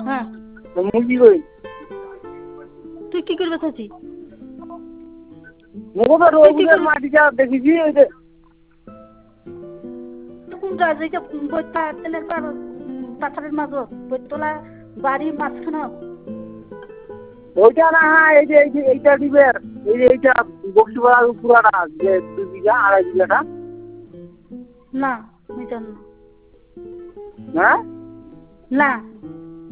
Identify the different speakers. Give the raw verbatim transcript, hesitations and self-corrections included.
Speaker 1: হ্যাঁ
Speaker 2: মুরগি কই
Speaker 1: তুই কি করবে চাচি
Speaker 2: মুগো তো রোগুদের মাটিটা দেখেছি ওই যে
Speaker 1: কোনটা যেটা বইতা তেলের পার পাথরের মাঝত বইতলা বাড়ির মাঝখানে
Speaker 2: ওইটা না এই যে এই যে এইটা দিবে এই যে এইটা বক্সিপাড়ার পুরাটা যে দুই বিঘা আড়াই বিঘাটা
Speaker 1: না বুঝতাম না
Speaker 2: হ্যাঁ
Speaker 1: না